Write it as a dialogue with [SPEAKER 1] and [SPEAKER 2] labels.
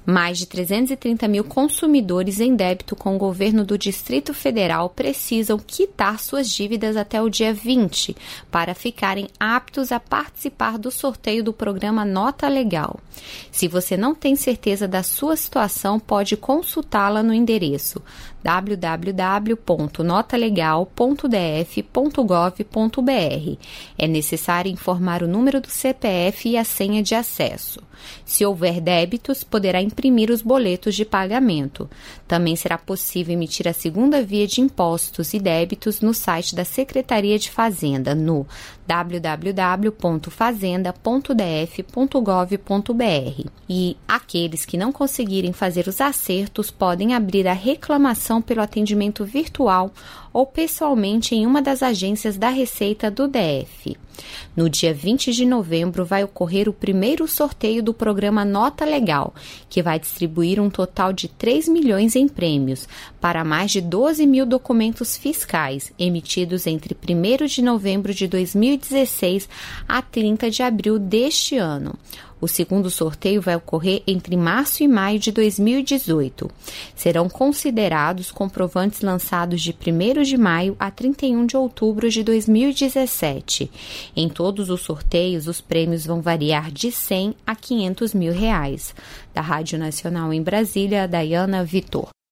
[SPEAKER 1] Mais de 330 mil consumidores em débito com o governo do Distrito Federal precisam quitar suas dívidas até o dia 20 para ficarem aptos a participar do sorteio do programa Nota Legal. Se você não tem certeza da sua situação, pode consultá-la no endereço www.notalegal.df.gov.br. É necessário informar o número do CPF e a senha de acesso. Se houver débitos, poderá imprimir os boletos de pagamento. Também será possível emitir a segunda via de impostos e débitos no site da Secretaria de Fazenda, no www.fazenda.df.gov.br. E aqueles que não conseguirem fazer os acertos podem abrir a reclamação pelo atendimento virtual ou pessoalmente em uma das agências da Receita do DF. No dia 20 de novembro vai ocorrer o primeiro sorteio do programa Nota Legal, que vai distribuir um total de 3 milhões em prêmios para mais de 12 mil documentos fiscais emitidos entre 1º de novembro de 2016 a 30 de abril deste ano. O segundo sorteio vai ocorrer entre março e maio de 2018. Serão considerados comprovantes lançados de 1º de maio a 31 de outubro de 2017. Em todos os sorteios, os prêmios vão variar de 100 a 500 mil reais. Da Rádio Nacional em Brasília, Dayana Vitor.